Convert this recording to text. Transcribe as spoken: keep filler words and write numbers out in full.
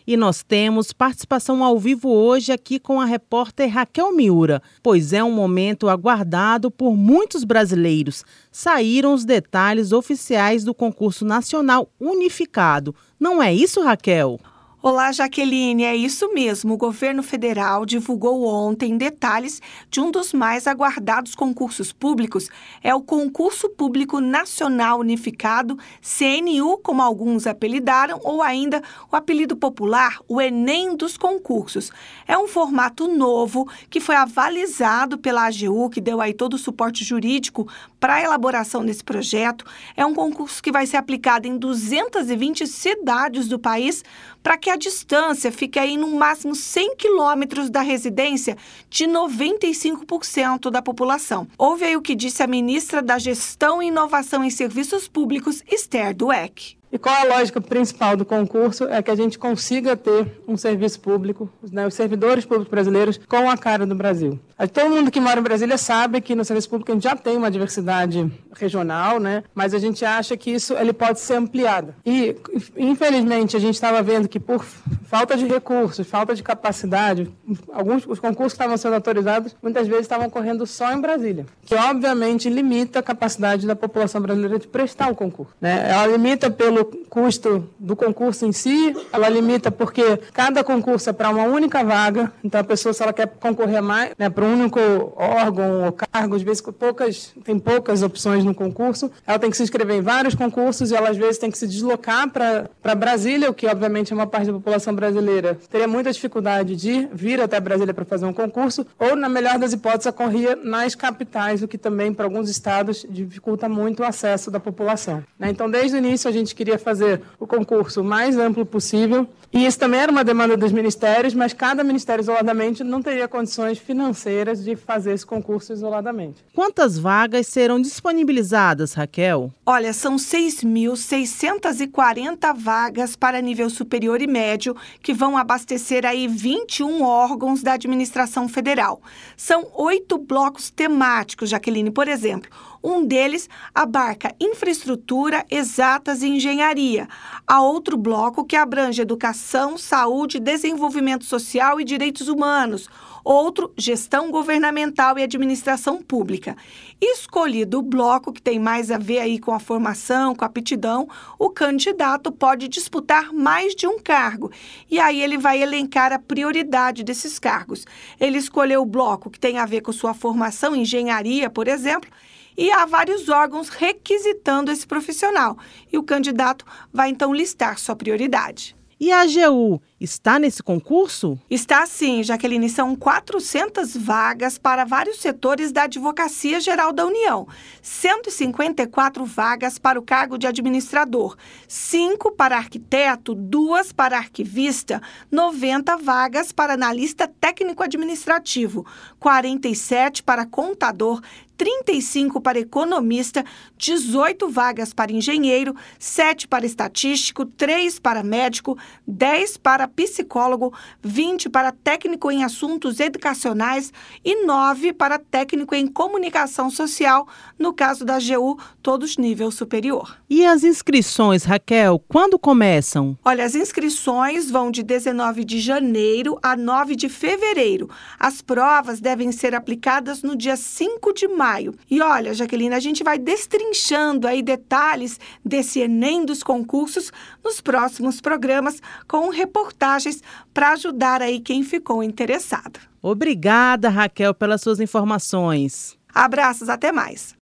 E nós temos participação ao vivo hoje aqui com a repórter Raquel Miura, pois é um momento aguardado por muitos brasileiros. Saíram os detalhes oficiais do concurso nacional unificado. Não é isso, Raquel? Olá, Jaqueline, é isso mesmo. O governo federal divulgou ontem detalhes de um dos mais aguardados concursos públicos. É o Concurso Público Nacional Unificado, C N U, como alguns apelidaram, ou ainda o apelido popular, o Enem dos concursos. É um formato novo que foi avalizado pela A G U, que deu aí todo o suporte jurídico para a elaboração desse projeto. É um concurso que vai ser aplicado em duzentas e vinte cidades do país, para que a distância fique aí no máximo cem quilômetros da residência de noventa e cinco por cento da população. Ouve aí o que disse a ministra da Gestão e Inovação em Serviços Públicos, Esther Dweck. E qual a lógica principal do concurso? É que a gente consiga ter um serviço público, né, os servidores públicos brasileiros com a cara do Brasil. Todo mundo que mora em Brasília sabe que no serviço público a gente já tem uma diversidade regional, né, mas a gente acha que isso ele pode ser ampliado. E, infelizmente, a gente estava vendo que por falta de recursos, falta de capacidade, alguns os concursos que estavam sendo autorizados muitas vezes estavam ocorrendo só em Brasília, que obviamente limita a capacidade da população brasileira de prestar o concurso, né? Ela limita pelo custo do concurso em si, ela limita porque cada concurso é para uma única vaga, então a pessoa, se ela quer concorrer mais, né, para um único órgão ou cargo, às vezes poucas, tem poucas opções no concurso, ela tem que se inscrever em vários concursos e ela às vezes tem que se deslocar para Brasília, o que obviamente é uma parte da população brasileira teria muita dificuldade de vir até Brasília para fazer um concurso, ou na melhor das hipóteses, ocorria nas capitais, o que também para alguns estados dificulta muito o acesso da população, né? Então, desde o início a gente queria fazer o concurso o mais amplo possível, e isso também era uma demanda dos ministérios, mas cada ministério isoladamente não teria condições financeiras de fazer esse concurso isoladamente. Quantas vagas serão disponibilizadas, Raquel? Olha, são seis mil seiscentas e quarenta vagas para nível superior e médio, que vão abastecer aí vinte e um órgãos da administração federal. São oito blocos temáticos, Jaqueline, por exemplo. Um deles abarca infraestrutura, exatas e engenharia. Há outro bloco que abrange educação, saúde, desenvolvimento social e direitos humanos. Outro, gestão governamental e administração pública. Escolhido o bloco que tem mais a ver aí com a formação, com a aptidão, o candidato pode disputar mais de um cargo. E aí ele vai elencar a prioridade desses cargos. Ele escolheu o bloco que tem a ver com sua formação, engenharia, por exemplo, e há vários órgãos requisitando esse profissional. E o candidato vai então listar sua prioridade. E a A G U está nesse concurso? Está sim, Jaqueline. São quatrocentas vagas para vários setores da Advocacia Geral da União. cento e cinquenta e quatro vagas para o cargo de administrador. cinco para arquiteto, duas para arquivista, noventa vagas para analista técnico-administrativo, quarenta e sete para contador, trinta e cinco para economista, dezoito vagas para engenheiro, sete para estatístico, três para médico, dez para psicólogo, vinte para técnico em assuntos educacionais e nove para técnico em comunicação social, no caso da A G U, todos nível superior. E as inscrições, Raquel, quando começam? Olha, as inscrições vão de dezenove de janeiro a nove de fevereiro. As provas devem ser aplicadas no dia cinco de maio. E olha, Jaqueline, a gente vai destrinchando aí detalhes desse Enem dos concursos nos próximos programas com reportagens para ajudar aí quem ficou interessado. Obrigada, Raquel, pelas suas informações. Abraços, até mais.